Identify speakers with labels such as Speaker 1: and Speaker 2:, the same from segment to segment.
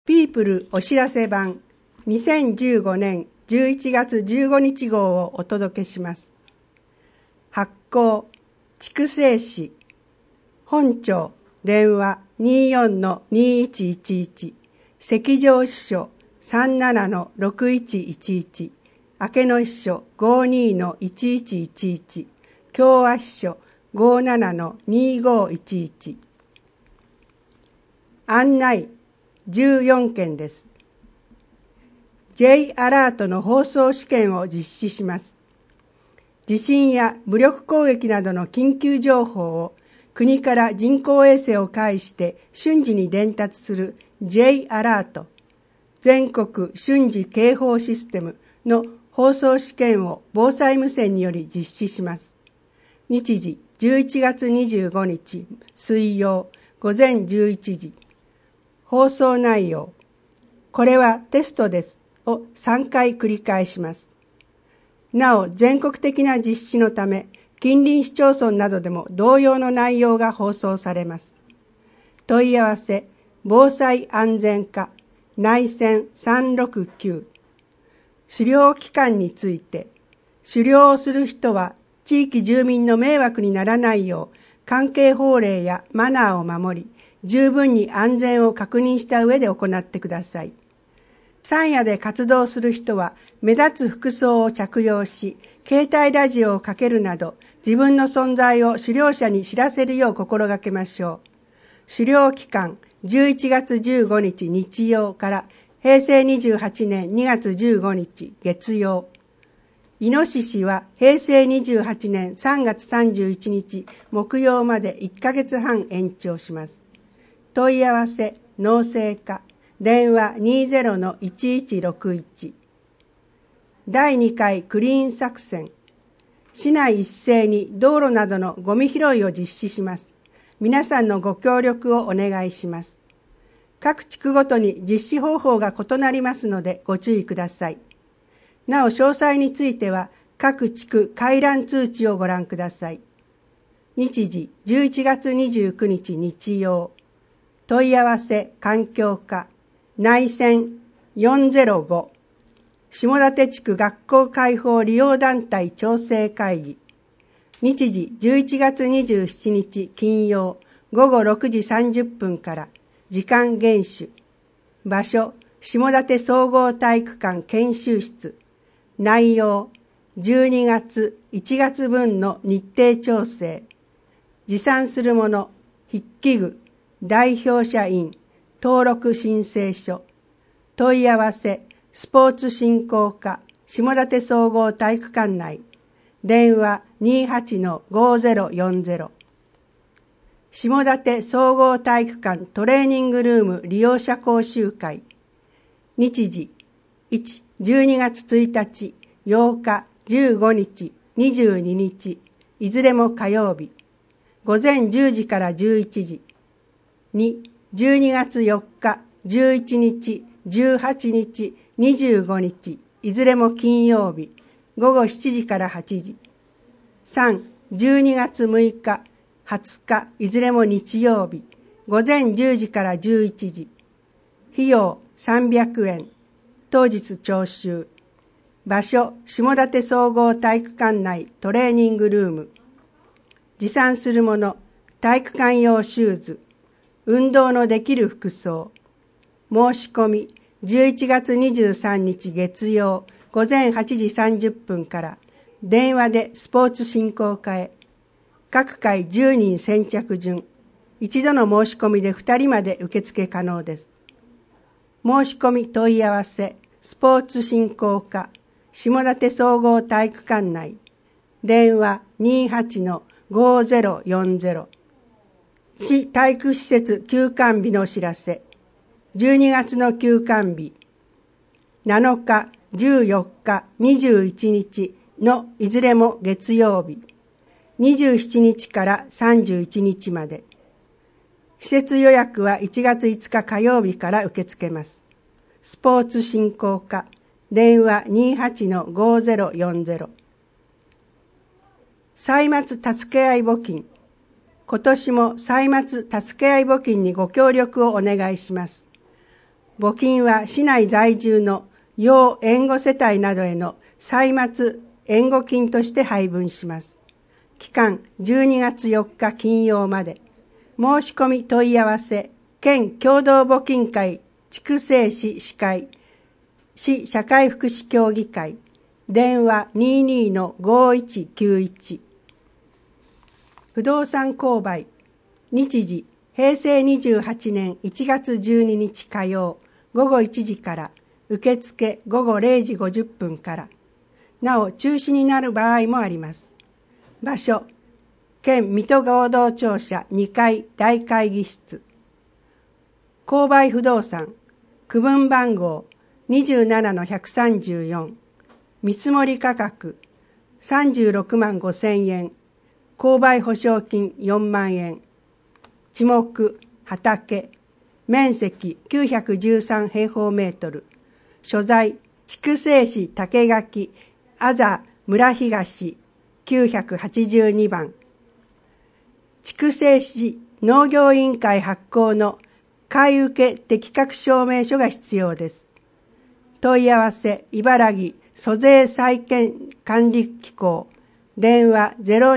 Speaker 1: ピープルお知らせ版2015年11月15日号をお届けします。発行筑西市本庁電話 24-2111 赤条支所 37-6111 明野支所 52-1111 共和支所 57-2511 案内14件です。J アラートの放送試験を実施します。地震や武力攻撃などの緊急情報を国から人工衛星を介して瞬時に伝達する J アラート、全国瞬時警報システムの放送試験を防災無線により実施します。日時11月25日水曜午前11時。放送内容、これはテストですを3回繰り返します。なお、全国的な実施のため、近隣市町村などでも同様の内容が放送されます。問い合わせ、防災安全課、内線369。狩猟期間について、狩猟をする人は地域住民の迷惑にならないよう、関係法令やマナーを守り、十分に安全を確認した上で行ってください。山野で活動する人は目立つ服装を着用し、携帯ラジオをかけるなど、自分の存在を狩猟者に知らせるよう心がけましょう。狩猟期間11月15日日曜から平成28年2月15日月曜。イノシシは平成28年3月31日木曜まで1ヶ月半延長します。問い合わせ、農政課、電話 20-1161。第2回クリーン作戦。市内一斉に道路などのゴミ拾いを実施します。皆さんのご協力をお願いします。各地区ごとに実施方法が異なりますのでご注意ください。なお詳細については各地区回覧通知をご覧ください。日時11月29日日曜。問い合わせ環境課内線405下館地区学校開放利用団体調整会議日時11月27日金曜午後6時30分から時間厳守場所下館総合体育館研修室内容12月1月分の日程調整持参するもの筆記具代表者員登録申請書問い合わせスポーツ振興課下館総合体育館内電話 28-5040 下館総合体育館トレーニングルーム利用者講習会日時12月1日8日15日22日いずれも火曜日午前10時から11時2、12月4日、11日、18日、25日、いずれも金曜日、午後7時から8時。3、12月6日、20日、いずれも日曜日、午前10時から11時。費用300円、当日徴収。場所、下館総合体育館内トレーニングルーム。持参するもの、体育館用シューズ。運動のできる服装。申し込み11月23日月曜午前8時30分から電話でスポーツ振興課へ。各回10人先着順。一度の申し込みで2人まで受付可能です。申し込み問い合わせスポーツ振興課下館総合体育館内電話 28-5040市体育施設休館日のお知らせ。12月の休館日。7日、14日、21日のいずれも月曜日。27日から31日まで。施設予約は1月5日火曜日から受け付けます。スポーツ振興課。電話 28-5040。歳末助け合い募金。今年も歳末助け合い募金にご協力をお願いします。 募金は市内在住の要援護世帯などへの歳末援護金として配分します。期間12月4日金曜まで。申し込み問い合わせ、県共同募金会筑西市市会、市社会福祉協議会、電話 22-5191。不動産購買、日時、平成28年1月12日火曜、午後1時から、受付午後0時50分から。なお、中止になる場合もあります。場所、県水戸合同庁舎2階大会議室。購買不動産、区分番号 27-134。見積もり価格、36万5千円。購買保証金4万円。地目、畑、面積913平方メートル。所在、筑西市竹垣、あざ村東982番。筑西市農業委員会発行の買受適格証明書が必要です。問い合わせ、茨城租税債権管理機構、電話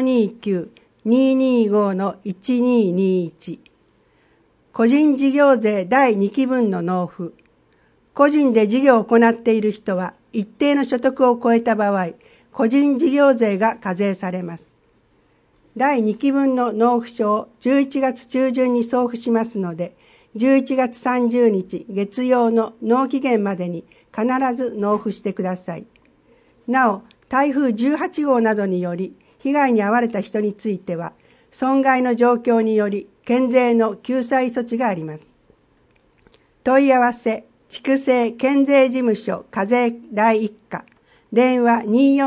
Speaker 1: 029-225-1221。個人事業税第2期分の納付。個人で事業を行っている人は一定の所得を超えた場合、個人事業税が課税されます。第2期分の納付書を11月中旬に送付しますので、11月30日月曜の納期限までに必ず納付してください。なお、台風18号などにより被害に遭われた人については、損害の状況により県税の救済措置があります。問い合わせ、筑西県税事務所課税第一課、電話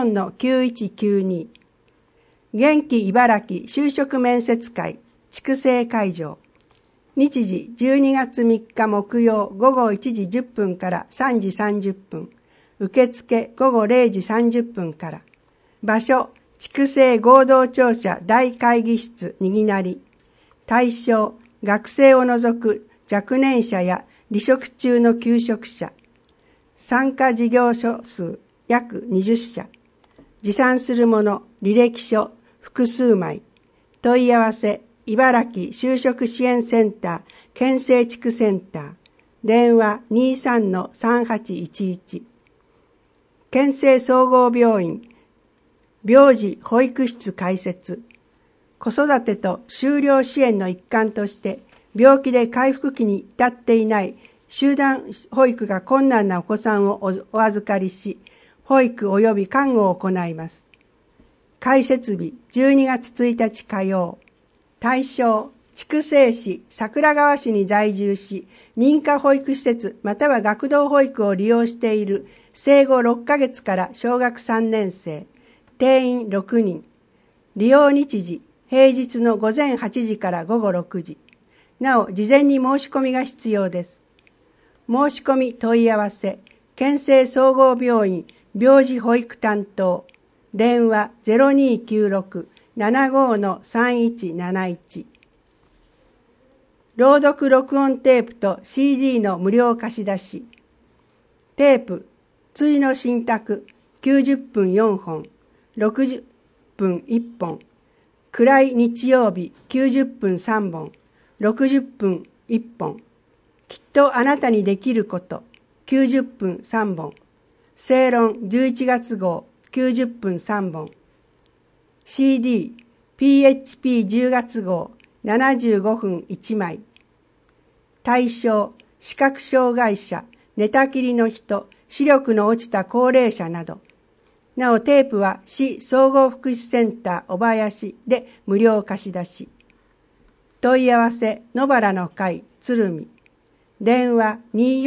Speaker 1: 24-9192。元気茨城就職面接会、筑西会場。日時12月3日木曜午後1時10分から3時30分。受付午後0時30分から。場所、筑西合同庁舎大会議室にぎなり。対象、学生を除く若年者や離職中の休職者。参加事業所数約20社。持参するもの、履歴書、複数枚。問い合わせ、茨城就職支援センター、県政地区センター。電話 23-3811。県政総合病院、病児保育室開設。子育てと就労支援の一環として、病気で回復期に至っていない集団保育が困難なお子さんをお預かりし、保育及び看護を行います。開設日12月1日火曜。対象、筑西市桜川市に在住し、認可保育施設または学童保育を利用している生後6ヶ月から小学3年生、定員6人。利用日時、平日の午前8時から午後6時。なお、事前に申し込みが必要です。申し込み問い合わせ、県政総合病院病児保育担当、電話 0296-75-3171。朗読録音テープと CD の無料貸し出し。テープ、対の信託90分4本、60分1本。暗い日曜日90分3本、60分1本。きっとあなたにできること90分3本。正論11月号90分3本。CD、PHP10 月号75分1枚。対象、視覚障害者、寝たきりの人、視力の落ちた高齢者など。なおテープは市総合福祉センター小林で無料貸し出し。問い合わせ、野原の会鶴見。電話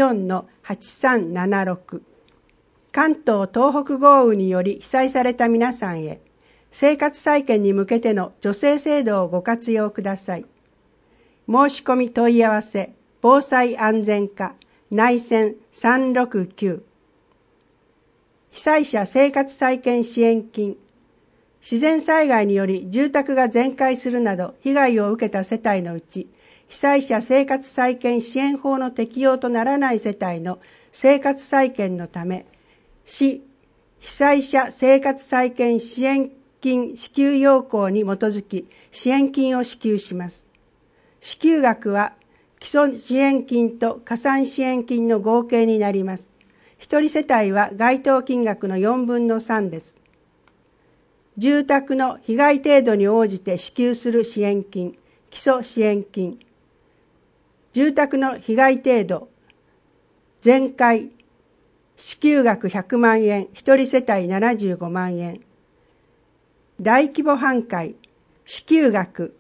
Speaker 1: 24-8376。関東東北豪雨により被災された皆さんへ、生活再建に向けての助成制度をご活用ください。申し込み問い合わせ、防災安全課、内線369。被災者生活再建支援金。自然災害により住宅が全壊するなど被害を受けた世帯のうち、 被災者生活再建支援法の適用とならない世帯の生活再建のため、市被災者生活再建支援金支給要項に基づき支援金を支給します。支給額は基礎支援金と加算支援金の合計になります。一人世帯は該当金額の4分の3です。住宅の被害程度に応じて支給する支援金、基礎支援金。住宅の被害程度、全壊、支給額100万円、一人世帯75万円。大規模半壊、支給額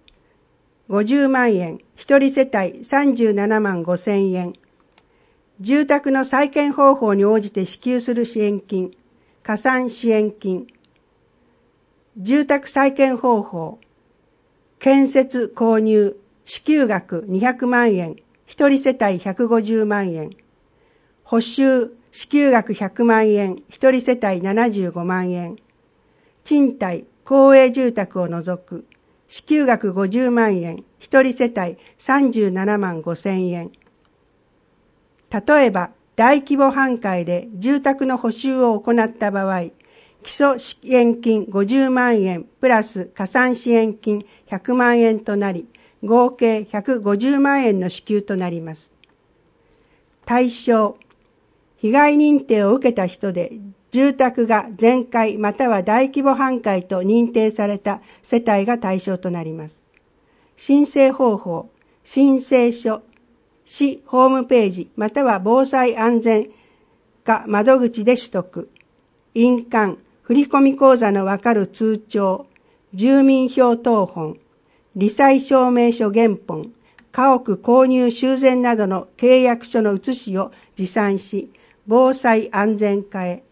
Speaker 1: 50万円、一人世帯37万5千円。住宅の再建方法に応じて支給する支援金、加算支援金。住宅再建方法、建設購入、支給額200万円、一人世帯150万円。補修、支給額100万円、一人世帯75万円。賃貸、公営住宅を除く、支給額50万円、一人世帯37万5千円。例えば、大規模半壊で住宅の補修を行った場合、基礎支援金50万円プラス加算支援金100万円となり、合計150万円の支給となります。対象、被害認定を受けた人で住宅が全壊または大規模半壊と認定された世帯が対象となります。申請方法、申請書、市ホームページまたは防災安全課窓口で取得、印鑑、振込口座のわかる通帳、住民票謄本、罹災証明書原本、家屋購入修繕などの契約書の写しを持参し、防災安全課へ。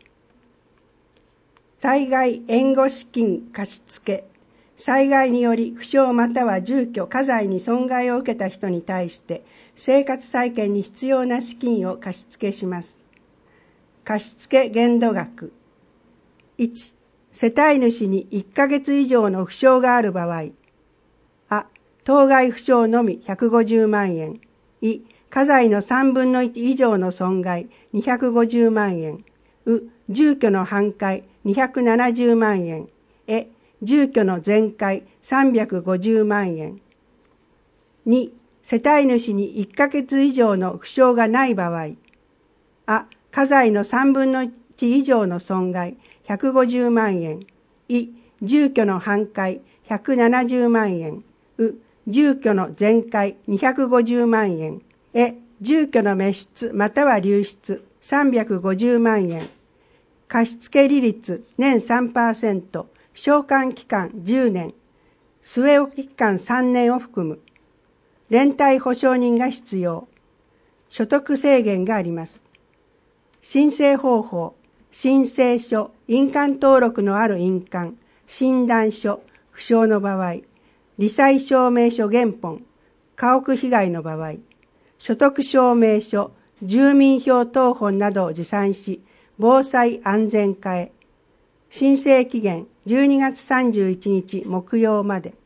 Speaker 1: 災害援護資金貸付。災害により負傷または住居・家財に損害を受けた人に対して生活再建に必要な資金を貸付します。貸付限度額。1、世帯主に1ヶ月以上の負傷がある場合。あ、当該負傷のみ150万円。い、家財の3分の1以上の損害250万円。う、住居の半壊270万円。え、住居の全壊350万円。2、世帯主に1ヶ月以上の負傷がない場合。あ、家財の3分の1以上の損害150万円。い、住居の半壊170万円。う、住居の全壊250万円。え、住居の滅失または流出350万円。貸付利率年 3%、償還期間10年、据え置き期間3年を含む。連帯保証人が必要。所得制限があります。申請方法、申請書、印鑑登録のある印鑑、診断書、負傷の場合、罹災証明書原本、家屋被害の場合、所得証明書、住民票謄本などを持参し、防災安全課へ。申請期限12月31日木曜まで。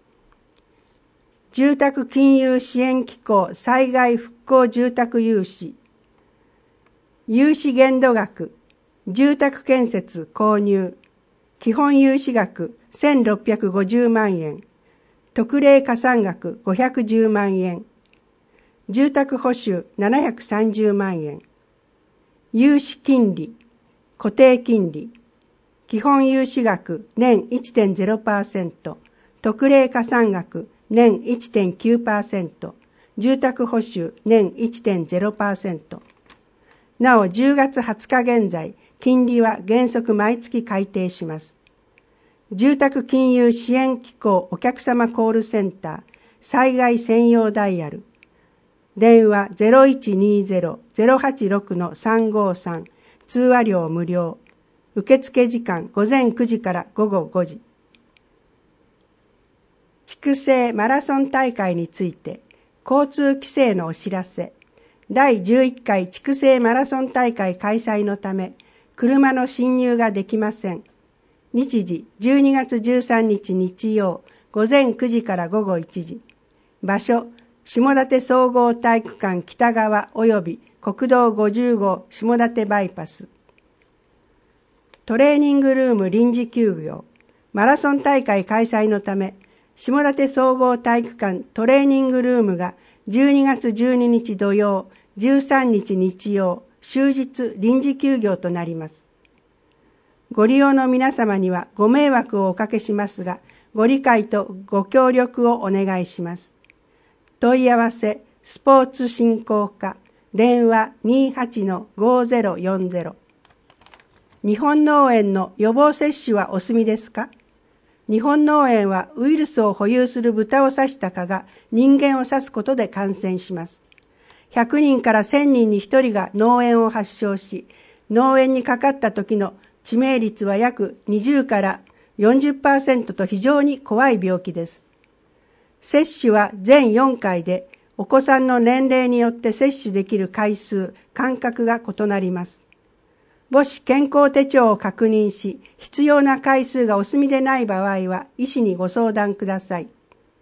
Speaker 1: 住宅金融支援機構災害復興住宅融資。融資限度額、住宅建設購入、基本融資額1650万円、特例加算額510万円、住宅保守730万円、融資金利、固定金利、基本融資額年 1.0%、特例加算額年 1.9%、住宅保守年 1.0%。なお10月20日現在、金利は原則毎月改定します。住宅金融支援機構お客様コールセンター災害専用ダイヤル。電話 0120-086-353 通話料無料。受付時間午前9時から午後5時。筑西マラソン大会について交通規制のお知らせ。第11回筑西マラソン大会開催のため車の進入ができません。日時12月13日日曜午前9時から午後1時。場所下館総合体育館北側及び国道50号下館バイパス。トレーニングルーム臨時休業。マラソン大会開催のため、下館総合体育館トレーニングルームが12月12日土曜、13日日曜、終日臨時休業となります。ご利用の皆様にはご迷惑をおかけしますが、ご理解とご協力をお願いします。問い合わせ、スポーツ振興課、電話 28-5040。日本脳炎の予防接種はお済みですか？日本脳炎はウイルスを保有する豚を刺した蚊が人間を刺すことで感染します。100人から1000人に1人が脳炎を発症し、脳炎にかかった時の致命率は約20から 40% と非常に怖い病気です。接種は全4回で、お子さんの年齢によって接種できる回数、間隔が異なります。もし健康手帳を確認し、必要な回数がお済みでない場合は、医師にご相談ください。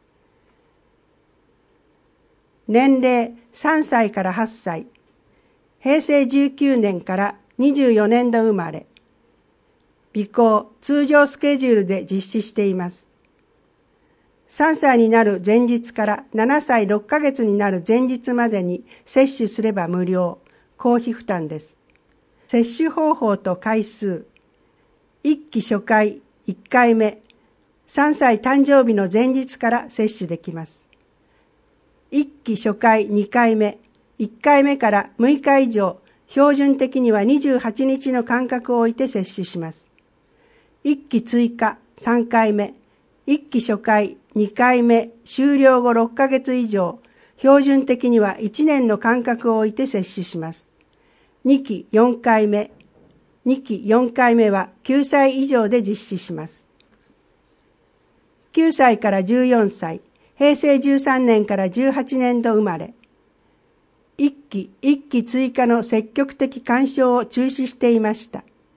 Speaker 1: 年齢3歳から8歳、平成19年から24年度生まれ、備考、通常スケジュールで実施しています。3歳になる前日から7歳6ヶ月になる前日までに接種すれば無料、公費負担です。接種方法と回数。1期初回1回目、3歳誕生日の前日から接種できます。1期初回2回目、1回目から6日以上、標準的には28日の間隔を置いて接種します。1期追加3回目、1期初回2回目、終了後6ヶ月以上、標準的には1年の間隔を置いて接種します。2期4回目、2期4回目は9歳以上で実施します。9歳から14歳、平成13年から18年度生まれ、1期追加の積極的勧奨を中止していました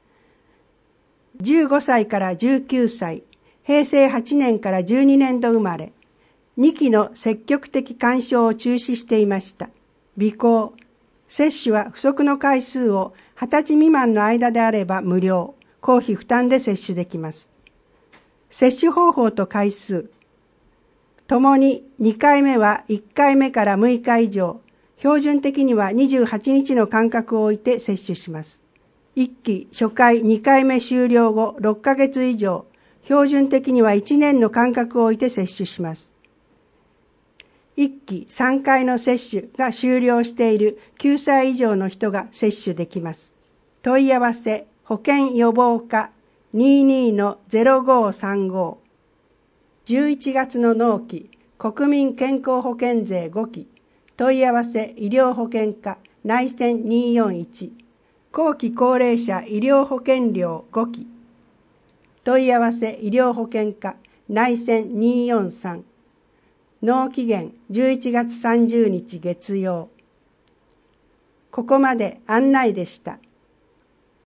Speaker 1: 。15歳から19歳、平成8年から12年度生まれ、2期の積極的勧奨を中止していました。備考、接種は不足の回数を20歳未満の間であれば無料、公費負担で接種できます。接種方法と回数。ともに2回目は1回目から6日以上、標準的には28日の間隔を置いて接種します。1期初回2回目終了後6ヶ月以上、標準的には1年の間隔を置いて接種します。1期3回の接種が終了している9歳以上の人が接種できます。問い合わせ、保健予防課 22-0535。11月の納期、国民健康保険税5期。問い合わせ、医療保険課内線241。後期高齢者医療保険料5期。問い合わせ、医療保険課内線243。納期限11月30日月曜。ここまで案内でした。